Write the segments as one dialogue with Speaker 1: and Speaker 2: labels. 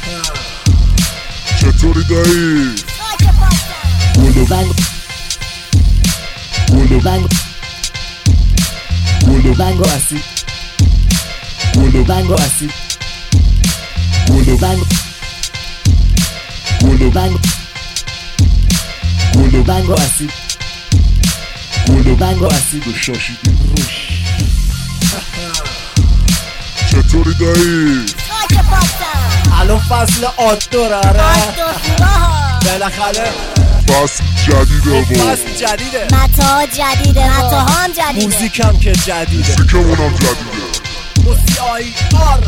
Speaker 1: چطوری دایی؟
Speaker 2: گلو بنگ گلو بنگ گلو بنگ و اسید گلو بنگ و اسید گلو بنگ گلو بنگ گلو بنگ و اسید گلو بنگ و اسید و شاشیدیم روش.
Speaker 1: چطوری دایی؟
Speaker 3: الان فصل آتدور بالاخره
Speaker 1: فصل جدیده
Speaker 3: فصل جدیده،
Speaker 4: متاها جدیده، متاها هم جدیده،
Speaker 3: موزیک هم که جدیده،
Speaker 1: موسیقمونم جدیده.
Speaker 3: موسیقی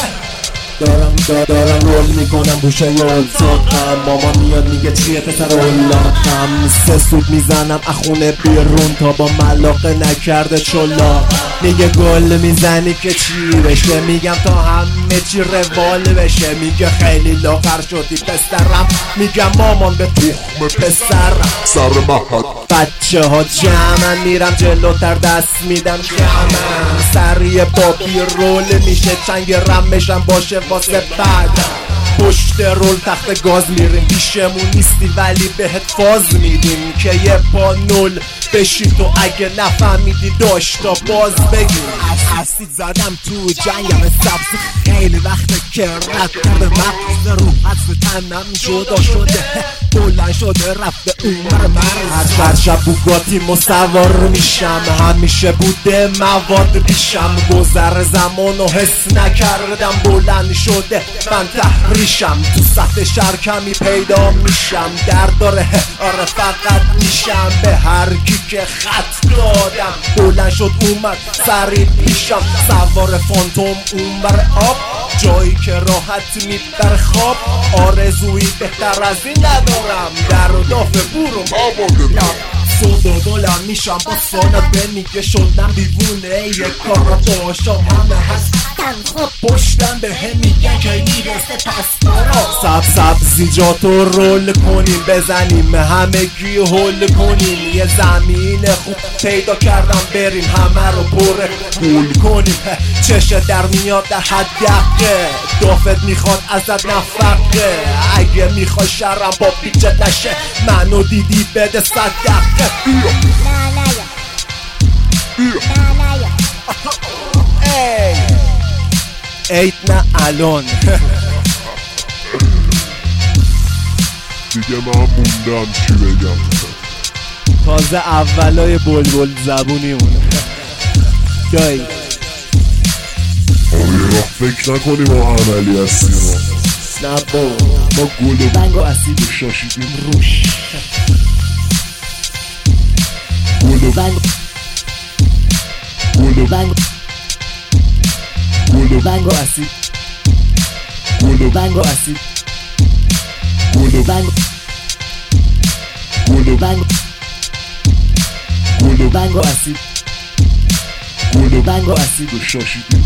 Speaker 5: دارم رول میکنم بوشه یالتاقم. ماما میاد میگه چیه پسر اولاقم. 3 سود میزنم اخونه بیرون تا با ملاقه نکرده چلا. میگه گل میزنی که چی بشه، میگم تا همه چی روال بشه. میگه خیلی لاغر شدی پسرم، میگم مامان به تخم پسرم.
Speaker 1: سر محد
Speaker 5: بچه ها جمعن، میرم جلوتر دست میدم جمعن. سریع بابی رول میشه، چنگ رمشم باشه واسه بعد. پشت رول تخت گاز میریم، پیشمون نیستی ولی بهت فاز میدیم که یه پا نول بشی تو. اگه نفهمیدی داشتا باز بگیم. از اسید زدم تو جنگم سبز، خیلی وقت که رد کرده مغز رو حضر تنم جدا شده، بلند شده رفته اونور مرز. هر شب بوگاتیم و سوار میشم، همیشه بوده مواد پیشم. گذر زمان و حس نکردم بلند شده من تحریشم. تو سطح شهر کمی پیدا میشم، درد داره آره فقط میشم. به هر کی که خط دادم بلند شد اومد سریع پیشم. سوار فانتوم اونور آب، جایی که راحت میبر خواب. آرزویی بهتر از این ندارم، در و دافه بورم صدا بلند میشم با سانت میگه شدم دیوونه. یک کار را داشتم همه هستن خب پشتم به هم میگن که میرسه پس برا. سبزی جاتو رول کنیم، بزنیم همگی هول کنیم. یه زمین خوب پیدا کردم بریم همه رو پر گول کنیم. چشه در میاد در حد دقه، دافت میخواد ازت نفقه. اگه میخوای شرم با پیچت نشه، منو دیدی بده صدقه.
Speaker 1: بیا
Speaker 3: عید نه الان
Speaker 1: دیگه من موندم چی بگم.
Speaker 3: تازه اولای بلبل زبونیمونه دایی.
Speaker 1: آره فکر نکنیم ما عملی هستیم.
Speaker 5: نه
Speaker 1: ما گل و
Speaker 2: بنگ و اسید
Speaker 1: و شاشیدیم روش.
Speaker 2: گلو بنگ گلو بنگ گلو بنگ و اسید گلو بنگ و اسید گلو بنگ گلو بنگ گلو بنگ و اسید گلو بنگ و اسید
Speaker 1: و شاشیدیم